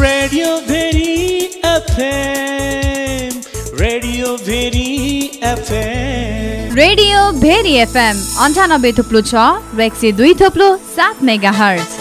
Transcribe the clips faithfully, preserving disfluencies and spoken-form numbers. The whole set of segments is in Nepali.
Radio Bheri FM radio Bheri FM radio Bheri FM अन्ठानब्बे थुप्लो छ र एक सय दुई थुप्लो सात मेगा हर्ज।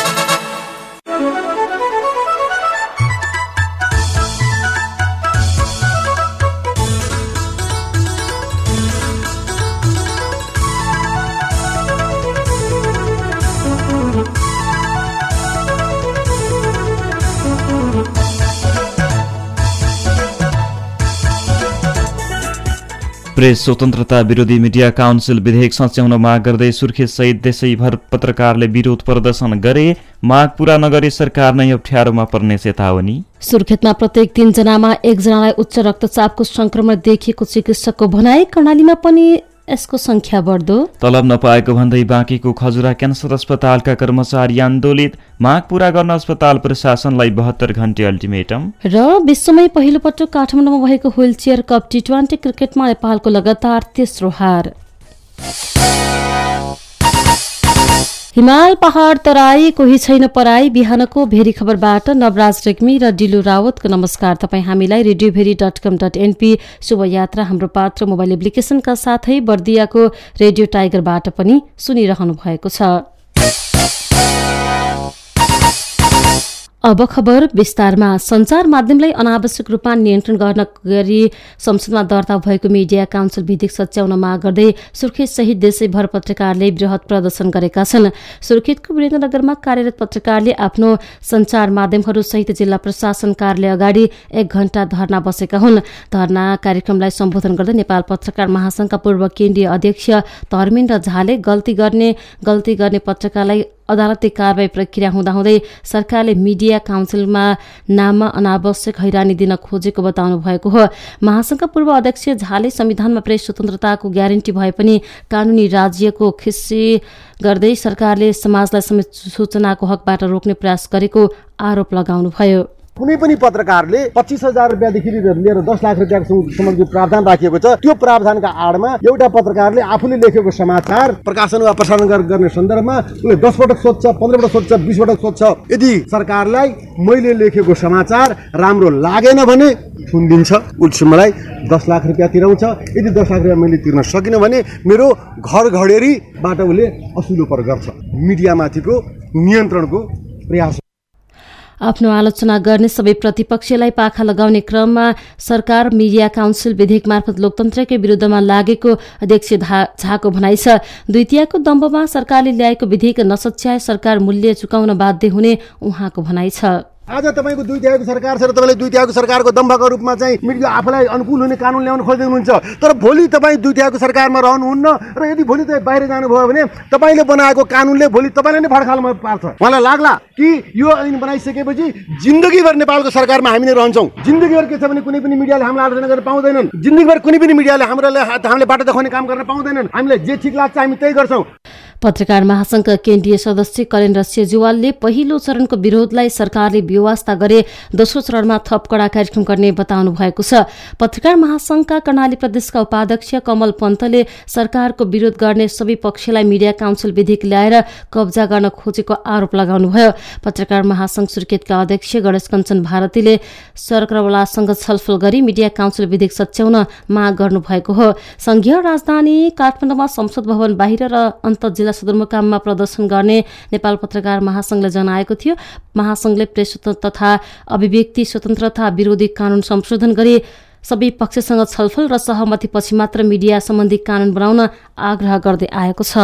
प्रेस स्वतन्त्रता विरोधी मिडिया काउन्सिल विधेयक सच्याउन माग गर्दै सुर्खेत सहित देशैभर पत्रकारले विरोध प्रदर्शन गरे। माग पूरा नगरी सरकार नै अप्ठ्यारोमा पर्ने चेतावनी। सुर्खेतमा प्रत्येक तीन जनामा एकजनालाई उच्च रक्तचापको संक्रमण देखिएको चिकित्सकको भनाई। कर्णालीमा पनि यसको संख्या बढ्दो। तलब नपाएको भन्दै बाँकीको खजुरा क्यान्सर अस्पतालका कर्मचारी आन्दोलित। माग पूरा गर्न अस्पताल प्रशासनलाई बहत्तर घण्टे अल्टिमेटम। र विश्वमै पहिलो पटक काठमाडौँमा भएको wheelchair cup T twenty क्रिकेटमा नेपालको लगातार तेस्रो हार। हिमाल पहाड तराई कोही छैन पराई। बिहानको भेरी खबरबाट नवराज रेग्मी र डिलु रावतको नमस्कार। तपाईँ हामीलाई radio Bheri dot com dot NP शुभयात्रा हाम्रो पात्र मोबाइल एप्लिकेशनका साथै बर्दियाको रेडियो टाइगरबाट पनि सुनिरहनु भएको छ। अब खबर विस्तारमा। सञ्चार माध्यमलाई अनावश्यक रूपमा नियन्त्रण गर्न गरी संसदमा दर्ता भएको मिडिया काउन्सिल विधेयक सच्याउन माग गर्दै सुर्खेत सहित देशैभर पत्रकारले वृहत प्रदर्शन गरेका छन्। सुर्खेतको वीरेन्द्रनगरमा कार्यरत पत्रकारले आफ्नो सञ्चार माध्यमहरू सहित जिल्ला प्रशासन कार्यालय अगाडि एक घण्टा धरना बसेका हुन्। धरना कार्यक्रमलाई सम्बोधन गर्दै नेपाल पत्रकार महासंघका पूर्व केन्द्रीय अध्यक्ष धर्मेन्द्र झाले गल्ती गर्ने गल्ती गर्ने पत्रकारलाई अदालती कारबाही प्रक्रिया हुँदाहुँदै सरकारले मिडिया काउन्सिलमा नाममा अनावश्यक हैरानी दिन खोजेको बताउनु भएको हो। महासंघका पूर्व अध्यक्ष झाले संविधानमा प्रेस स्वतन्त्रताको ग्यारेन्टी भए पनि कानूनी राज्यको खिस्सी गर्दै सरकारले समाजलाई समेत सूचनाको हकबाट रोक्ने प्रयास गरेको आरोप लगाउनुभयो। कुनै पनि पत्रकारले पच्चीस हजार रुपियाँदेखि लिएर दस लाख रुपियाँसम्म जो प्रावधान राखिएको छ त्यो प्रावधानका आडमा एउटा पत्रकारले आफूले लेखेको समाचार प्रकाशन वा प्रसारण गर्ने सन्दर्भमा उसले दस पटक सोध्छ, पन्ध्र पटक सोध्छ, बिस पटक सोध्छ। यदि सरकारलाई मैले लेखेको समाचार राम्रो लागेन भने सुनिदिन्छ, उसले मलाई दस लाख रुपियाँ तिराउँछ। यदि दस लाख रुपियाँ मैले तिर्न सकिनँ भने मेरो घर घडेरीबाट उसले असुलो पर गर्छ। मिडियामाथिको नियन्त्रणको प्रयास। आफ्नो आलोचना गर्ने सबै प्रतिपक्षलाई पाखा लगाउने क्रममा सरकार मिडिया काउन्सिल विधेयक मार्फत लोकतन्त्रकै विरुद्धमा लागेको अध्यक्ष झाको भनाइ छ। द्वितीयको दम्बमा सरकारले ल्याएको विधेयक नसच्याए सरकार मूल्य चुकाउन बाध्य हुने उहाँको भनाइ छ। आज तपाईको दुई तिहाईको सरकार छ र तपाईले दुई तिहाईको सरकारको दम्भका रूपमा चाहिँ मिडिया आफूलाई अनुकूल हुने कानुन ल्याउन खोज्दै हुनुहुन्छ। तर भोलि तपाईँ दुई तिहाईको सरकारमा रहनुहुन्न र यदि भोलि तपाईँ बाहिर जानुभयो भने तपाईँले बनाएको कानुनले भोलि तपाईँले नै भड्कालमा पार्छ। उहाँलाई लाग्ला कि यो ऐन बनाइसकेपछि जिन्दगीभर नेपालको सरकारमा हामी नै रहन्छौँ। जिन्दगीभर के छ भने कुनै पनि मिडियाले हामीलाई आलोचना गर्न पाउँदैनन्। जिन्दगीभर कुनै पनि मिडियाले हामीलाई हामीले बाटो देखाउने काम गर्न पाउँदैनन्। हामीलाई जे ठिक लाग्छ हामी त्यही गर्छौँ। पत्रकार महासंघका केन्द्रीय सदस्य करेन्द्र सेजुवालले पहिलो चरणको विरोधलाई सरकारले व्यवस्था गरे दोस्रो चरणमा थप कडा कार्यक्रम गर्ने बताउनु भएको छ। पत्रकार महासंघका कर्णाली प्रदेशका उपाध्यक्ष कमल पन्तले सरकारको विरोध गर्ने सबै पक्षलाई मिडिया काउन्सिल विधेयक ल्याएर कब्जा गर्न खोजेको आरोप लगाउनुभयो। पत्रकार महासंघ सुर्खेतका अध्यक्ष गणेश कञ्चन भारतीले सरकारवालासँग छलफल गरी मिडिया काउन्सिल विधेयक सच्याउन माग गर्नुभएको हो। संघीय राजधानी काठमाडौँमा संसद भवन बाहिर र अन्त जिल्ला सदरमुकाममा प्रदर्शन गर्ने नेपाल पत्रकार महासंघले जनाएको थियो। महासंघले प्रेस स्वतन्त्रता तथा अभिव्यक्ति स्वतन्त्रता विरोधी कानून संशोधन गरी सबै पक्षसँग छलफल र सहमतिपछि मात्र मिडिया सम्बन्धी कानून बनाउन आग्रह गर्दै आएको छ।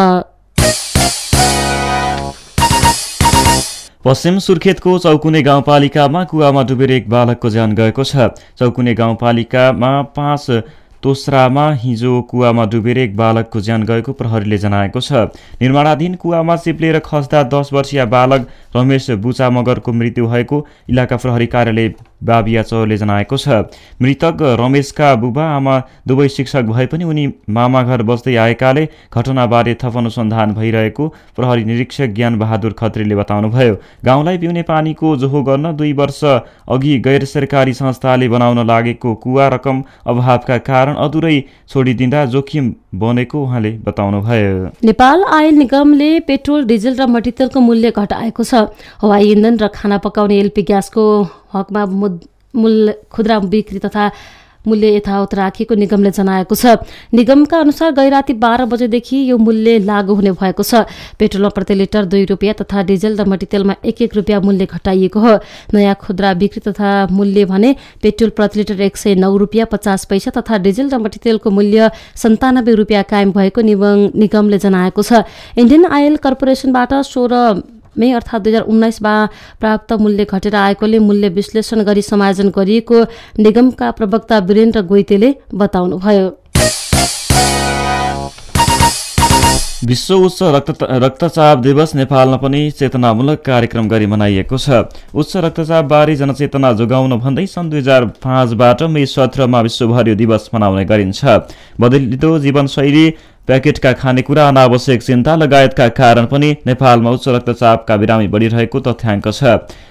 पश्चिम सुर्खेतको चौकुने गाउँपालिकामा कुवामा डुबेर एक बालकको ज्यान गएको छ। चौकुने गाउँपालिकामा पाँच तोस्रामा हिजो कुवामा डुबेर एक बालकको ज्यान गएको प्रहरीले जनाएको छ। निर्माणाधीन कुवामा चिप्लेर खस्दा दस वर्षीय बालक रमेश बुचा मगरको मृत्यु भएको इलाका प्रहरी कार्यालय बाबिया चौरले जनाएको छ। मृतक रमेशका बुबा आमा दुवै शिक्षक भए पनि उनी मामा घर बस्दै आएकाले घटनाबारे थप अनुसन्धान भइरहेको प्रहरी निरीक्षक ज्ञान बहादुर खत्रीले बताउनुभयो। गाउँलाई पिउने पानीको जोहो गर्न दुई वर्ष अघि गैर सरकारी संस्थाले बनाउन लागेको कुवा रकम अभावका कारण अधुरै छोडिदिँदा जोखिम बनेको उहाँले बताउनुभयो। नेपाल आयल निगमले पेट्रोल डिजेल र मट्टीतेलको मूल्य घटाएको छ। हवाई इन्धन र खाना पकाउने एलपी ग्यासको हकमा मूल्य खुद्रा बिक्री तथा मूल्य यथावत राखिएको निगमले जनाएको छ। निगमका अनुसार गैराती बाह्र बजेदेखि यो मूल्य लागू हुने भएको छ। पेट्रोलमा प्रति लिटर दुई रुपियाँ तथा डिजेल र मट्टीतेलमा एक एक रुपियाँ मूल्य घटाइएको हो। नयाँ खुद्रा बिक्री तथा मूल्य भने पेट्रोल प्रति लिटर एक सय नौ रुपियाँ पचास पैसा तथा डिजेल र मट्टीतेलको मूल्य सन्तानब्बे रुपियाँ कायम भएको निगमले जनाएको छ। इन्डियन आयल कर्पोरेसनबाट सोह्र मे अर्थात् दुई हजार उन्नाइसमा प्राप्त मूल्य घटेर आएकोले मूल्य विश्लेषण गरी समायोजन गरिएको निगमका प्रवक्ता वीरेन्द्र गोइतेले बताउनुभयो। विश्व उच्च रक्त रक्तचाप दिवस नेपालमा पनि चेतनामूलक कार्यक्रम गरी मनाइएको छ। उच्च रक्तचापबारे जनचेतना जोगाउन भन्दै सन् दुई हजार पाँचबाट मे सत्रमा विश्वभर यो दिवस मनाउने गरिन्छ। बदलिँदो जीवनशैली, प्याकेटका खानेकुरा, अनावश्यक चिन्ता लगायतका कारण पनि नेपालमा उच्च रक्तचापका बिरामी बढिरहेको तथ्याङ्क छ।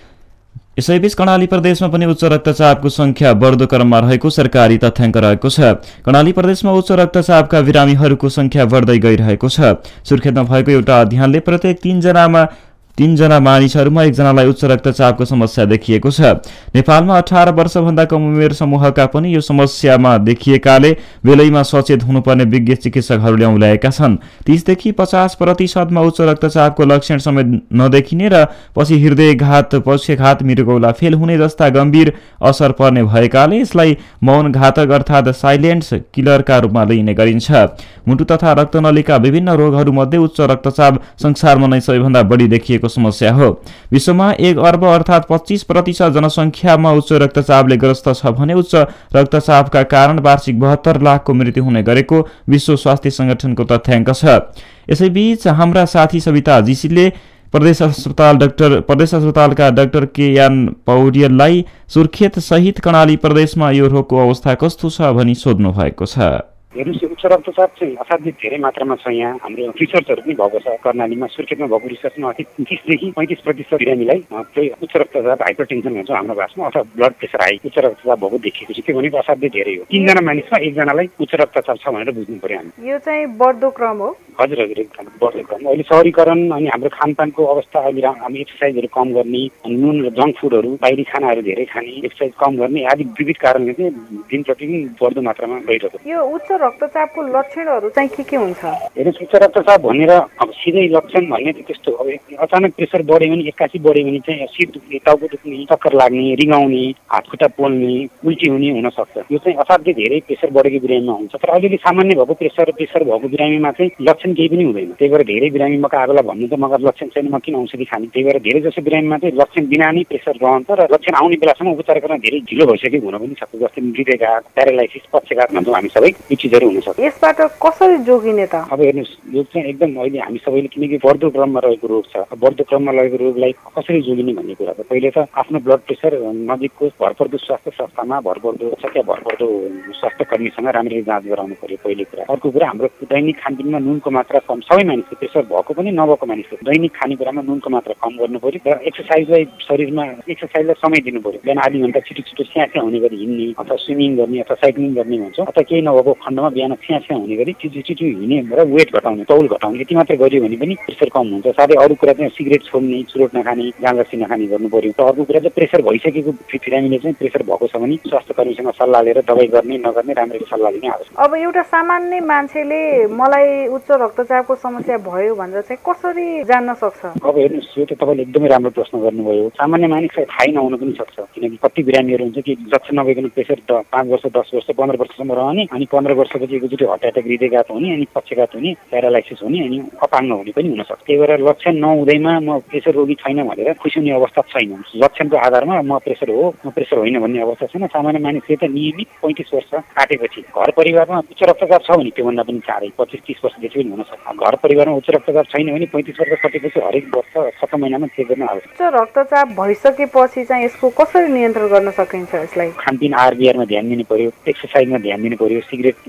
यसैबीच कर्णाली प्रदेशमा पनि उच्च रक्तचापको संख्या बढ्दो क्रममा रहेको सरकारी तथ्याङ्क रहेको छ। कर्णाली प्रदेशमा उच्च रक्तचापका बिरामीहरूको संख्या बढ्दै गइरहेको छ। सुर्खेतमा भएको एउटा अध्ययनले प्रत्येक तीनजनामा तीनजना मानिसहरूमा एकजनालाई उच्च रक्तचापको समस्या देखिएको छ। नेपालमा अठार वर्षभन्दा कम उमेर समूहका पनि यो समस्यामा देखिएकाले बेलैमा सचेत हुनुपर्ने विज्ञ चिकित्सकहरूले औल्याएका छन्। तीसदेखि पचास प्रतिशतमा उच्च रक्तचापको लक्षण समेत नदेखिने र पछि हृदयघात, पक्षघात, मृगौला फेल हुने जस्ता गम्भीर असर पर्ने भएकाले यसलाई मौन घातक अर्थात् साइलेन्ट किलरका रूपमा लिइने गरिन्छ। मुटु तथा रक्तनलीका विभिन्न रोगहरूमध्ये उच्च रक्तचाप संसारमा नै सबैभन्दा बढी देखिएको समस्या हो। विश्वमा एक अर्ब अर्थात् पच्चीस प्रतिशत जनसङ्ख्यामा उच्च रक्तचापले ग्रस्त छ भने उच्च रक्तचापका कारण वार्षिक बहत्तर लाखको मृत्यु हुने गरेको विश्व स्वास्थ्य संगठनको तथ्याङ्क छ। यसैबीच हाम्रा साथी सविता जीसीले प्रदेश अस्पताल डाक्टर प्रदेश अस्पतालका डाक्टर के यान पौड्यललाई सुर्खेत सहित कर्णाली प्रदेशमा यो रोगको अवस्था कस्तो छ भनी सोध्नु भएको छ। हेर्नुहोस्, उच्च रक्तचाप चाहिँ असाध्यै धेरै मात्रामा छ। यहाँ हाम्रो रिसर्चहरू पनि भएको छ। कर्णालीमा सुर्खेतमा भएको रिसर्चमा तीसदेखि पैँतिस प्रतिशत बिरामीलाई उच्च रक्तचाप हाइपरटेन्सन भन्छ हाम्रो भाषामा, अथवा ब्लड प्रेसर हाई उच्च रक्तचाप भएको देखिएको छ। त्यो भनेको असाध्यै धेरै हो। तीनजना मानिसमा एकजनालाई उच्च रक्तचाप छ भनेर बुझ्नु पर्यो हामी। यो चाहिँ बढ्दो क्रम हो। हजुर हजुर एकदम बढ्दो क्रम। अहिले सहरीकरण अनि हाम्रो खानपानको अवस्था, अहिले हामी एक्सर्साइजहरू कम गर्ने, नुन र जङ्क फुडहरू, बाहिरी खानाहरू धेरै खाने, एक्सर्साइज कम गर्ने आदि विविध कारणले चाहिँ दिन प्रतिदिन बढ्दो मात्रामा गइरहेको। यो उच्च रक्तचापको लक्षणहरू चाहिँ के के हुन्छ? हेर्नुहोस्, उच्च रक्तचाप भनेर अब सिधै लक्षण भन्ने त त्यस्तो अब अचानक प्रेसर बढ्यो भने, एक्कासी बढ्यो भने चाहिँ शिर दुख्ने, टाउको दुख्ने, चक्कर लाग्ने, रिगाउने, हातखुट्टा पोल्ने, उल्टी हुने हुनसक्छ। यो चाहिँ असाध्यै धेरै प्रेसर बढेको बिरामीमा हुन्छ। तर अलिअलि सामान्य भएको प्रेसर प्रेसर भएको बिरामीमा चाहिँ लक्षण केही पनि हुँदैन। त्यही भएर धेरै बिरामी मका आगोला भन्नु त मगर लक्षण छैन, म किन औषधि खाने। त्यही भएर धेरै जसो बिरामीमा चाहिँ लक्षण बिना नै प्रेसर रहन्छ र लक्षण आउने बेलासम्म उपचार गर्न धेरै ढिलो भइसकेको हुन पनि सक्छ। जस्तै हृदयघात, प्यारालाइसिस, पक्षघात भन्छौँ हामी सबै, यी चिजहरू हुनसक्छ। यसबाट कसरी जोगिने त? अब हेर्नुहोस्, यो चाहिँ एकदम अहिले हामी सबैले, किनकि बढ्दो क्रममा रहेको रोग छ, बढ्दो क्रममा रहेको रोगलाई कसरी जोगिने भन्ने कुरा त पहिले त आफ्नो ब्लड प्रेसर नजिकको भरपर्दो स्वास्थ्य संस्थामा, भरपर्दो छ क्या भरपर्दो स्वास्थ्य कर्मीसँग राम्ररी जाँच गराउनु पर्यो पहिलो कुरा। अर्को कुरा, हाम्रो दैनिक खानपिनमा नुनको मात्रा कम, सबै मानिसको प्रेसर भएको पनि नभएको मानिसको दैनिक खानेकुरामा नुनको मात्रा कम गर्नु पर्यो र एक्सर्साइजलाई शरीरमा एक्सर्साइजलाई समय दिनु पर्यो। बिहान आधी घन्टा छिटो छिटो स्यास्या हुने गरी हिँड्ने अथवा स्विमिङ गर्ने अथवा साइक्लिङ गर्ने भन्छौँ, अथवा केही नभएको खण्डमा बिहान स्यास्या हुने गरी छिटो छिटो हिँड्ने र वेट घटाउने, तौल घटाउने, यति मात्रै गरियो भने पनि प्रेसर कम हुन्छ। साथै अरू कुरा चाहिँ सिगरेट छोड्ने, चुरोट नखाने, गाँजा नखाने गर्नु पर्यो। र अर्को कुरा चाहिँ प्रेसर भइसकेको बिरामीले चाहिँ प्रेसर भएको छ भने स्वास्थ्य कर्मीसँग सल्लाह लिएर दबाई गर्ने नगर्ने राम्ररी सल्लाह लिने आवश्यक। अब एउटा सामान्य मान्छेले मलाई उच्च रक्तचापको समस्या भयो भनेर चाहिँ कसरी जान्न सक्छ? अब हेर्नुहोस्, यो त तपाईँले एकदमै राम्रो प्रश्न गर्नुभयो। सामान्य मानिसलाई थाहै नहुन पनि सक्छ, किनकि कति बिरामीहरू हुन्छ कि लक्षण नभइकन प्रेसर पाँच वर्ष दस वर्ष पन्ध्र वर्षसम्म रहने, अनि पन्ध्र वर्षपछि एकचोटि हार्ट एट्याक, हृदयघात हुने, अनि पक्षघात हुने, प्यारालाइसिस हुने, अनि अपाङ्ग हुने पनि हुनसक्छ। त्यही भएर लक्षण नहुँदैमा म प्रेसर रोगी छैन भनेर खुसी हुने अवस्था छैन। लक्षणको आधारमा म प्रेसर हो, म प्रेसर होइन भन्ने अवस्था छैन। सामान्य मानिसले त नियमित पैँतिस वर्ष काटेपछि घर परिवारमा उच्च रक्तचाप छ भने त्योभन्दा पनि चाँडै पच्चिस तिस वर्षदेखि पनि हुनसक्छ। घर परिवारमा उच्च रक्तचाप छैन भने पैँतिस वर्ष कटेपछि हरेक वर्ष छ महिनामा चेक गर्न आवश्यक। उच्च रक्तचाप भइसकेपछि चाहिँ यसको कसरी नियन्त्रण गर्न सकिन्छ? यसलाई खानपिन, आहार विहारमा ध्यान दिनु पर्यो, एक्सर्साइजमा ध्यान दिनु पर्यो, सिगरेट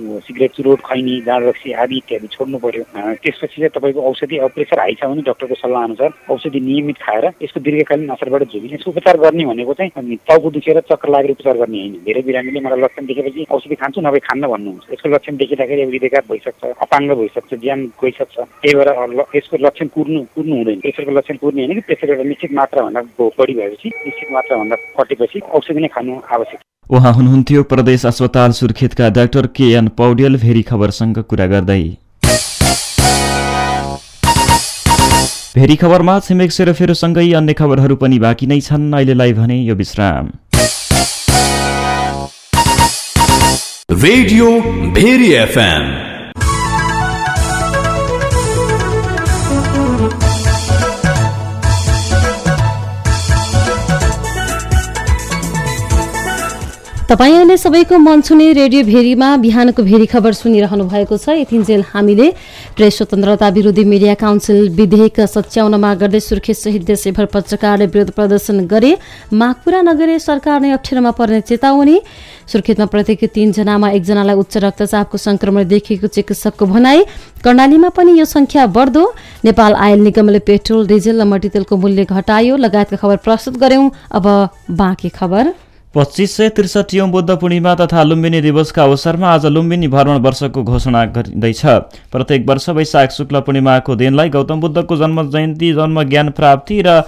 सिगरेट चुरोट खैनी जाँड रक्सी आदि इत्यादि छोड्नु पर्यो। त्यसपछि चाहिँ तपाईँको औषधि अब प्रेसर हाई छ भने डक्टरको सल्लाह अनुसार औषधि नियमित खाएर यसको दीर्घकालीन असरबाट जोगिने। यसको उपचार गर्ने भनेको चाहिँ टाउको दुखेर चक्कर लागेर उपचार गर्ने होइन। धेरै बिरामीले मलाई लक्षण देखेपछि औषधि खान्छु नभए खान्न भन्नुहुन्छ। यसको लक्षण देखिँदाखेरि अब हृदयघात भइसक्छ, अपाङ्ग भइसक्छ, ज्यान गइसक्छ। त्यही भएर यसको लक्षण कुर्नु कुर्नु हुँदैन। प्रेसरको लक्षण कुर्ने होइन कि प्रेसर एउटा निश्चित मात्राभन्दा बढी भएपछि निश्चित मात्राभन्दा घटेपछि औषधि नै खानु आवश्यक। उहाँ हुनुहुन्थ्यो प्रदेश अस्पताल सुर्खेतका डाक्टर केएन पौडेल भेरी खबरसँग कुरा गर्दै। भेरी खबरमा छिमेक सेरोफेरोसँगै अन्य खबरहरू पनि बाँकी नै छन्। अहिलेलाई भने यो विश्राम। रेडियो भेरी एफएम तपाईँ अहिले सबैको मन छुने रेडियो भेरीमा बिहानको भेरी खबर सुनिरहनु भएको छ। यतिन्जेल हामीले प्रेस स्वतन्त्रता विरोधी मिडिया काउन्सिल विधेयक सच्याउनमा गर्दै सुर्खेत सहित देशैभर पत्रकारले विरोध प्रदर्शन गरे। माग पूरा नगरे सरकार नै अप्ठ्यारोमा पर्ने चेतावनी। सुर्खेतमा प्रत्येक तीनजनामा एकजनालाई उच्च रक्तचापको संक्रमण देखिएको चिकित्सकको भनाई। कर्णालीमा पनि यो संख्या बढ्दो। नेपाल आयल निगमले पेट्रोल डिजेल र मट्टीतेलको मूल्य घटायो। लगायतका खबर प्रस्तुत गर्यौं। अब बाँकी खबर। पच्चीस सय त्रिसठीौं बुद्ध पूर्णिमा तथा लुम्बिनी दिवसका अवसरमा आज लुम्बिनी भ्रमण वर्षको घोषणा गरिँदैछ। प्रत्येक वर्ष वैशाख शुक्ल पूर्णिमाको दिनलाई गौतम बुद्धको जन्म जयन्ती, जन्म ज्ञान प्राप्ति र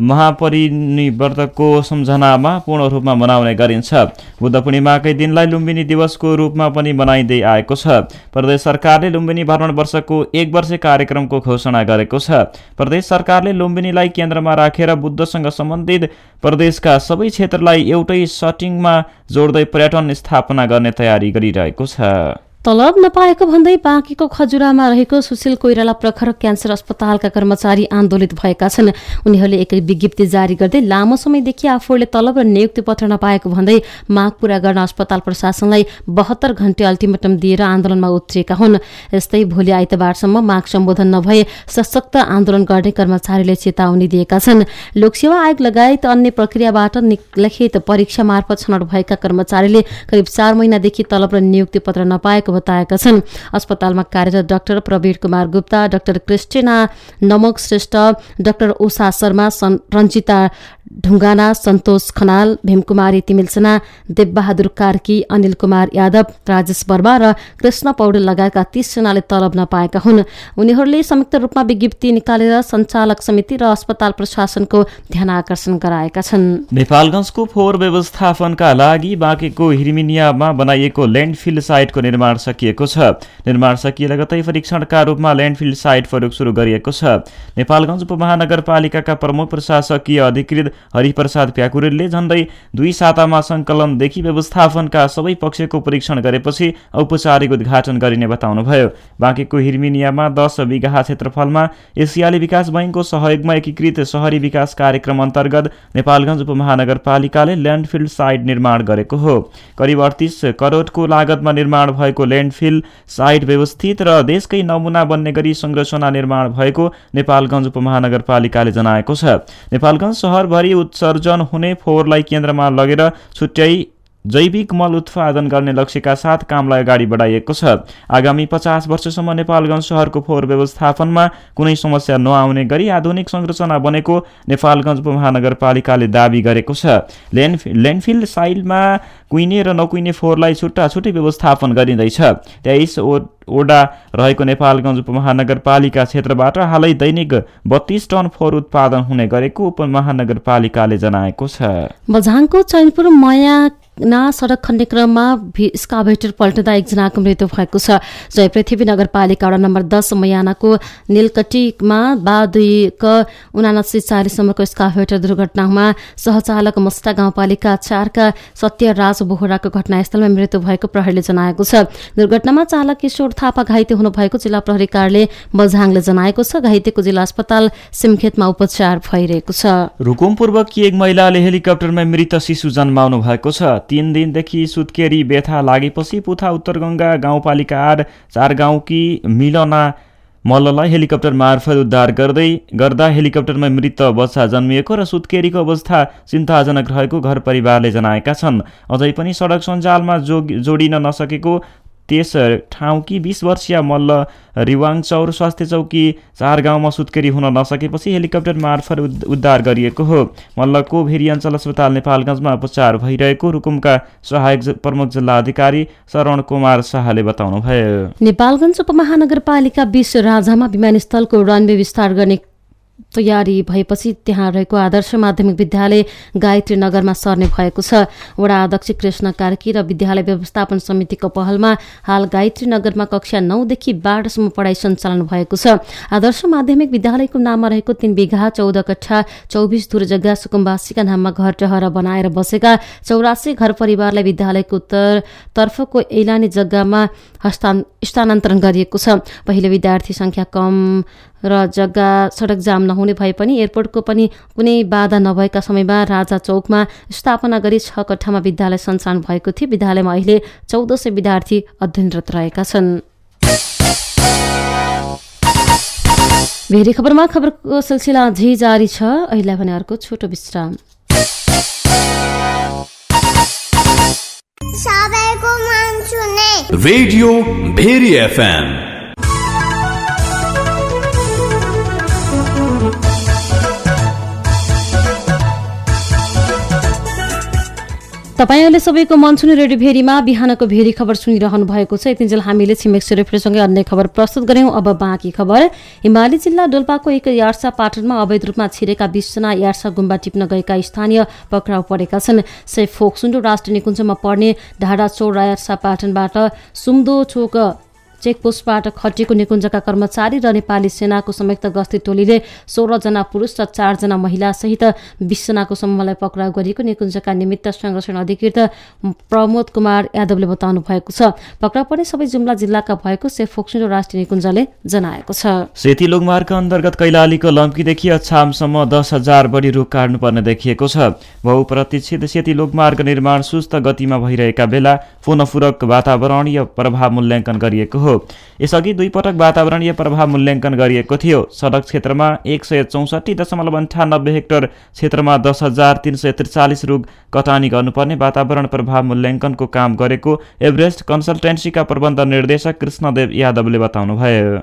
महापरिनिर्वाणको सम्झनामा पूर्ण रूपमा मनाउने गरिन्छ। बुद्ध पूर्णिमाकै दिनलाई लुम्बिनी दिवसको रूपमा पनि मनाइँदै आएको छ। प्रदेश सरकारले लुम्बिनी भ्रमण वर्षको एक वर्ष कार्यक्रमको घोषणा गरेको छ। प्रदेश सरकारले लुम्बिनीलाई केन्द्रमा राखेर बुद्धसँग सम्बन्धित प्रदेशका सबै क्षेत्रलाई एउटै सटिङमा जोड्दै पर्यटन स्थापना गर्ने तयारी गरिरहेको छ। तलब नपाएको भन्दै बाँकीको खजुरामा रहेको सुशील कोइराला प्रखर क्यान्सर अस्पतालका कर्मचारी आन्दोलित भएका छन्। उनीहरूले एक विज्ञप्ति जारी गर्दै लामो समयदेखि आफूहरूले तलब र नियुक्ति पत्र नपाएको भन्दै माग पूरा गर्न अस्पताल प्रशासनलाई बहत्तर घण्टे अल्टिमेटम दिएर आन्दोलनमा उत्रिएका हुन्। यस्तै भोलि आइतबारसम्म माग सम्बोधन नभए सशक्त आन्दोलन गर्ने कर्मचारीले चेतावनी दिएका छन्। लोकसेवा आयोग लगायत अन्य प्रक्रियाबाट लिखित परीक्षा मार्फत छनौट भएका कर्मचारीले करिब चार महिनादेखि तलब र नियुक्ति पत्र नपाएको बताएका छन्। अस्पतालमा कार्यरत doctor Praveen Kumar Gupta, doctor Christina Namak Shrestha, doctor Usha Sharma, Ranjita Dhungana, Santosh Khanal, Bhimkumari Timilsena, Devbahadur Karki, Anil Kumar Yadav, Rajesh Verma र कृष्ण पौडेल लगायतका तीस जनाले तलब नपाएका हुन्। उनीहरूले संयुक्त रूपमा विज्ञप्ति निकालेर सञ्चालक समिति र अस्पताल प्रशासनको ध्यान आकर्षण गराएका छन्। नेपालगञ्जको फोहोर व्यवस्थापनका लागि बाँकेको हिर्मिनियामा बनाइएको ल्यान्डफिल साइटको निर्माण सकिएको छ। निर्माण सकिए लगतै परीक्षणका रूपमा ल्यान्डफिल साइट प्रयोग सुरु गरिएको छ। नेपालगञ्ज उपमहानगरपालिकाका प्रमुख प्रशासकीय अधिकृत हरिप्रसाद प्याकुरेलले झण्डै दुई सातामा सङ्कलनदेखि व्यवस्थापनका सबै पक्षको परीक्षण गरेपछि औपचारिक उद्घाटन गरिने बताउनुभयो। बाँकेको हिर्मिनियामा दस बिघा क्षेत्रफलमा एसियाली विकास बैङ्कको सहयोगमा एकीकृत शहरी विकास कार्यक्रम अन्तर्गत नेपालगञ्ज उपमहानगरपालिकाले ल्यान्डफिल साइट निर्माण गरेको हो। करिब अडतिस करोडको लागतमा निर्माण भएको ल्यान्डफिल साइट व्यवस्थित र देशकै नमुना बन्ने गरी संरचना निर्माण भएको नेपालगञ्ज उपमहानगरपालिकाले जनाएको छ। नेपालगञ्ज शहरभरि उत्सर्जन हुने फोहोरलाई केन्द्रमा लगेर छुट्याई जैविक मल उत्पादन गर्ने लक्ष्यका साथ कामलाई अगाडि बढाइएको छ। आगामी पचास वर्षसम्म नेपालगञ्ज शहरको फोहोर व्यवस्थापनमा कुनै समस्या नआउने गरी आधुनिक संरचना बनेको नेपालगञ्ज उपमहानगरपालिकाले दावी गरेको छ। ल्यान्डफिल साइटमा कुइने र नकुइने फोहोरलाई छुट्टा छुट्टै व्यवस्थापन गरिँदैछ। तेइस ओडा रहेको नेपालगञ्ज उपमहानगरपालिका क्षेत्रबाट हालै दैनिक बत्तीस टन फोहोर उत्पादन हुने गरेको उपमहानगरपालिकाले जनाएको छ। बझाङको चैनपुर मया ना सडक खन्ने क्रममा स्काभेटर पल्टदा एकजनाको मृत्यु भएको छ। जयपृथ्वी नगरपालिका वडा नम्बर दस मयानाको नीलकटीमा बा दुई क उनासी चालिस नम्बरको स्काभेटर दुर्घटनामा सहचालक मस्टा गाउँपालिका चारका सत्यराज बोहराको घटनास्थलमा मृत्यु भएको प्रहरीले जनाएको छ। दुर्घटनामा चालक किशोर थापा घाइते हुनुभएको जिल्ला प्रहरी कार्यालय बझाङले जनाएको छ। घाइतेको जिल्ला अस्पताल सिमखेतमा उपचार भइरहेको छ। रुकुमपूर्वक एक महिलाले हेलिकप्टरमा मृत शिशु जन्माउनु भएको छ। तीन दिनदेखि सुत्केरी व्यथा लागेपछि पुथा उत्तरगंगा गाउँपालिका आठ चार गाउँकी मिलना मल्ललाई हेलिकप्टर मार्फत उद्धार गर्दै गर्दा हेलिकप्टरमा मृत बच्चा जन्मिएको र सुत्केरीको अवस्था चिन्ताजनक रहेको घर परिवारले जनाएका छन्। अझै पनि सडक सञ्जालमा जोडिन नसकेको त्यस ठाउँकी बीस वर्षीय मल्ल रिवाङ चौर स्वास्थ्य चौकी चार गाउँमा सुत्केरी हुन नसकेपछि हेलिकप्टर मार्फत उद्धार गरिएको हो। मल्लको भेरी अञ्चल अस्पताल नेपालगञ्जमा उपचार भइरहेको रुकुमका सहायक प्रमुख जिल्ला अधिकारी शरण कुमार शाहले बताउनुभयो। नेपालगञ्ज उपमहानगरपालिका बीस राजामा विमानस्थलको रनवे विस्तार गर्ने तयारी भएपछि त्यहाँ रहेको आदर्श माध्यमिक विद्यालय गायत्री नगरमा सर्ने भएको छ। वडा अध्यक्ष कृष्ण कार्की र विद्यालय व्यवस्थापन समितिको पहलमा हाल गायत्री नगरमा कक्षा नौदेखि बाह्रसम्म पढाइ सञ्चालन भएको छ। आदर्श माध्यमिक विद्यालयको नाममा रहेको तीन बिघा चौध कट्ठा चौबिस धुर जग्गा सुकुम्बासीका नाममा घर टहर बनाएर बसेका चौरासी घर परिवारलाई विद्यालयको उत्तरतर्फको ऐलानी जग्गामा हस्तान् स्थानान्तरण गरिएको छ। पहिले विद्यार्थी संख्या कम र जग्गा सडक जाम नहुने भए पनि एयरपोर्टको पनि कुनै बाधा नभएका समयमा राजा चौकमा स्थापना गरी छ कट्ठामा विद्यालय सञ्चालन भएको थियो। विद्यालयमा अहिले चौध सय विद्यार्थी अध्ययनरत रहेका छन्। भेरी खबरमा खबरको सिलसिला अझै जारी छ। अहिले भने अर्को छोटो विश्राम। Radio Bheri FM. तपाईहरूले सबैको मन छुने रेडियो भेरीमा बिहानको भेरी खबर सुनिरहनु भएको छ। यतिन्जेल हामीले छिमेक सेरेफ्रेसँगै अन्य खबर प्रस्तुत गर्यौं। अब बाँकी खबर। हिमाली जिल्ला डोल्पाको एक यार्सा पाटनमा अवैध रूपमा छिरेका बीसजना यार्सा गुम्बा टिप्न गएका स्थानीय पक्राउ परेका छन्। से फोक्सुन्डो राष्ट्रिय निकुञ्जमा पर्ने ढाडा चौर यार्सा पाटनबाट सुम्दो चोक चेकपोस्टबाट खटिएको निकुञ्जका कर्मचारी र नेपाली सेनाको संयुक्त गस्ती टोलीले सोह्रजना पुरुष र चारजना महिला सहित बीसजनाको समूहलाई पक्राउ गरिएको निकुञ्जका निमित्त संरक्षण अधिकृत प्रमोद कुमार यादवले बताउनु भएको छ। पक्राउ पर्ने सबै जुम्ला जिल्लाका भएको से फोक्सुन्डो राष्ट्रिय निकुञ्जले जनाएको छ। सेती लोकमार्ग अन्तर्गत कैलालीको लम्कीदेखि अछामसम्म दस हजार बढी रुख काट्नुपर्ने देखिएको छ। बहुप्रतीक्षित सेती लोकमार्ग निर्माण सुस्त गतिमा भइरहेका बेला पुनःपूरक वातावरणीय प्रभाव मूल्याङ्कन गरिएको हो। यसअघि दुई पटक वातावरणीय प्रभाव मूल्याङ्कन गरिएको थियो। सडक क्षेत्रमा एक सय चौसठी दशमलव अन्ठानब्बे हेक्टर क्षेत्रमा दस हजार तीन सय त्रिचालिस रुख कटानी गर्नुपर्ने वातावरण प्रभाव मूल्याङ्कनको काम गरेको एभरेस्ट कन्सल्टेन्सीका प्रबन्ध निर्देशक कृष्णदेव यादवले बताउनुभयो।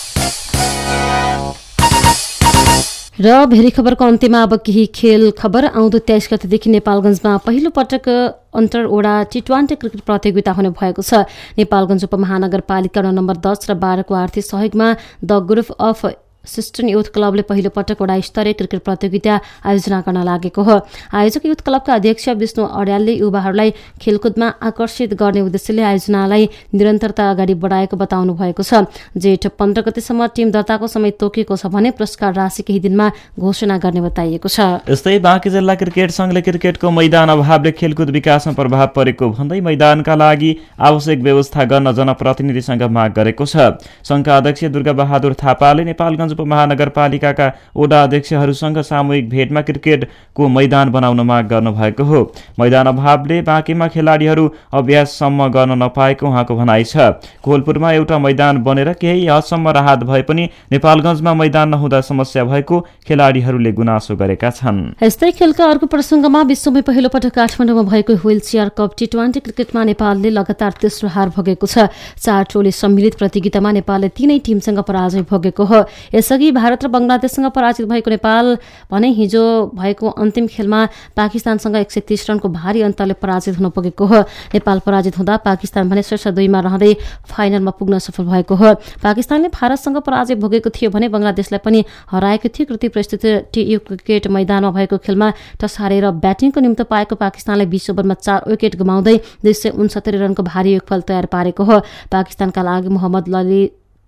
र भेरी खबरको अन्त्यमा अब केही खेल खबर। आउँदो तेइस गतेदेखि नेपालगञ्जमा पहिलो पटक अन्तर ओडा टी ट्वेन्टी क्रिकेट प्रतियोगिता हुने भएको छ। नेपालगञ्ज उपमहानगरपालिका नम्बर दस र बाह्रको आर्थिक सहयोगमा द ग्रुप अफ सिस्टन युथ क्लबले पहिलो पटक वडा स्तरीय क्रिकेट प्रतियोगिता आयोजना गर्न लागेको हो। आयोजक युथ क्लबका अध्यक्ष विष्णु अर्यालले युवाहरूलाई खेलकुदमा आकर्षित गर्ने उद्देश्यले आयोजनालाई निरन्तरता अगाडि बढाएको बताउनु भएको छ। जेठ पन्ध्र गतेसम्म टिम दर्ताको समय तोकिएको छ भने पुरस्कार राशि केही दिनमा घोषणा गर्ने बताइएको छ। यस्तै बाँकी जिल्ला क्रिकेट संघले क्रिकेटको मैदान अभावले खेलकुद विकासमा प्रभाव परेको भन्दै मैदानका लागि आवश्यक व्यवस्था गर्न जनप्रतिनिधिसँग माग गरेको छ। संघका अध्यक्ष दुर्गा बहादुर थापाले नेपालगञ्ज उपमहानगरपालिकाका ओडा अध्यक्षहरूसँग सामूहिक भेटमा क्रिकेटको मैदान बनाउन माग गर्नुभएको हो। मैदान अभावले बाँकीमा खेलाडीहरू अभ्याससम्म गर्न नपाएको उहाँको भनाइ छ। कोलपुरमा एउटा मैदान बनेर केही हदसम्म राहत भए पनि नेपालगञ्जमा मैदान नहुँदा समस्या भएको खेलाडीहरूले गुनासो गरेका छन्। यस्तै खेलका अर्को प्रसङ्गमा विश्वमै पहिलो पटक काठमाडौँमा भएको wheelchair cup T twenty क्रिकेटमा नेपालले लगातार तेस्रो हार भोगेको छ। चार टोली सम्मिलित प्रतियोगितामा नेपालले तीनै टिमसँग पराजय भोगेको हो। यसअघि भारत र बङ्गलादेशसँग पराजित भएको नेपाल भने हिजो भएको अन्तिम खेलमा पाकिस्तानसँग एक सय तीस रनको भारी अन्तरले पराजित हुन पुगेको हो। नेपाल पराजित हुँदा पाकिस्तान भने शीर्ष दुईमा रहँदै फाइनलमा पुग्न सफल भएको हो। पाकिस्तानले भारतसँग पराजय भोगेको थियो भने बङ्गलादेशलाई पनि हराएको थियो। कृति प्रस्तुत टियु क्रिकेट मैदानमा भएको खेलमा टस हारेर ब्याटिङको निम्ति पाएको पाकिस्तानले बीस ओभरमा चार विकेट गुमाउँदै दुई सय उनसत्तरी रनको भारी योगफल तयार पारेको हो। पाकिस्तानका लागि मोहम्मद लली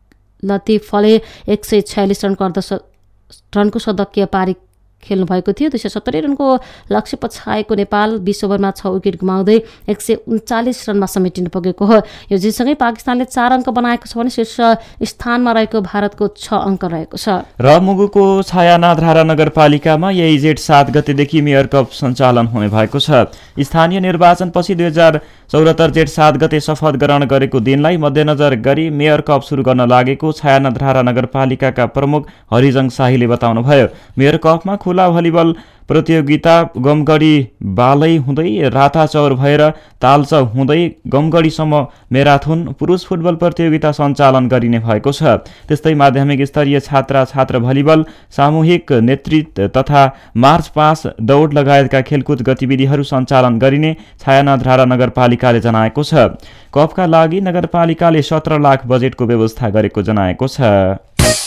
लतिफले एक सय छयालिस रनको अर्ध रनको शतकीय पारी खेल्नु भएको थियो। दुई सय सत्तरी रनको लक्ष्य पछाएको नेपाल बीस ओभरमा छ विकेट गुमाउँदै एक सय उन्चालिस रनमा समेटिनु पुगेको हो। यो जितसँगै पाकिस्तानले चार अङ्क बनाएको छ भने शीर्ष स्थानमा रहेको भारतको छ अङ्क रहेको छ। र मुगुको छायानाथ रारा नगरपालिकामा यही जेठ सात गतेदेखि मेयर कप सञ्चालन हुने भएको छ। स्थानीय निर्वाचनपछि दुई हजार चौहत्तर जेठ सात गते शपथ ग्रहण गरेको दिनलाई मध्यनजर गरी मेयर कप सुरु गर्न लागेको छायानाथ रारा नगरपालिकाका प्रमुख हरिजङ शाहीले बताउनुभयो। मेयर कपमा खुला भलिबल प्रतियोगिता गमगढी बालै हुँदै राताचौर भएर तालचा हुँदै गमगढीसम्म म्याराथन पुरुष फुटबल प्रतियोगिता सञ्चालन गरिने भएको छ। त्यस्तै माध्यमिक स्तरीय छात्र छात्र भलिबल सामूहिक नेतृत्व तथा मार्च पास दौड लगायतका खेलकुद गतिविधिहरू सञ्चालन गरिने छायानाथ नगरपालिकाले जनाएको छ। कपका लागि नगरपालिकाले सत्र लाख बजेटको व्यवस्था गरेको जनाएको छ।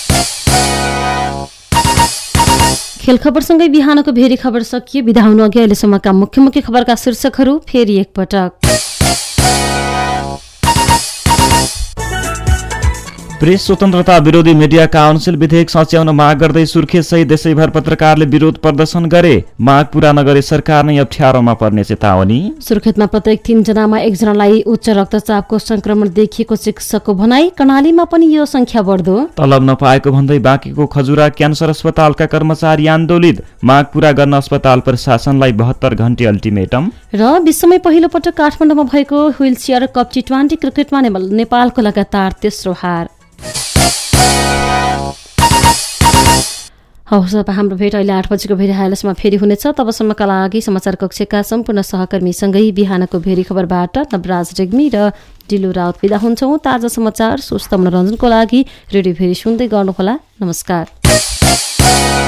खेल खबरसँगै बिहानको भेरी खबर सकियो। बिदा हुनु अघि अहिलेसम्मका मुख्य मुख्य खबरका शीर्षकहरू फेरि एकपटक। प्रेस स्वतन्त्रता विरोधी मिडिया काउन्सिल विधेयक सच्याउन माग गर्दै सुर्खेत सहित देशैभर पत्रकारले विरोध प्रदर्शन गरे। माग पूरा नगरे सरकार नै अप्ठ्यारोमा पर्ने चेतावनी। सुर्खेतमा प्रत्येक तीन जनामा एकजनालाई उच्च रक्तचापको संक्रमण देखिएको चिकित्सकको भनाई। कर्णालीमा पनि यो संख्या बढ्दो। तलब नपाएको भन्दै बाँकीको खजुरा क्यान्सर अस्पतालका कर्मचारी आन्दोलित। माग पूरा गर्न अस्पताल प्रशासनलाई बहत्तर घण्टे अल्टिमेटम। र विश्वमै पहिलो पटक काठमाडौँमा भएको wheelchair cup T twenty क्रिकेटमा नेपालको लगातार तेस्रो हार। हवस्, हाम्रो भेट अहिले आठ बजेको भेरी हाइलाइट्समा फेरि हुनेछ। तबसम्मका लागि समाचार कक्षका सम्पूर्ण सहकर्मीसँगै बिहानको भेरी खबरबाट नवराज रेग्मी र डिलु राउत बिदा हुन्छौँ। ताजा समाचार स्वस्थ मनोरञ्जनको लागि रेडियो भेरी सुन्दै गर्नुहोला। नमस्कार।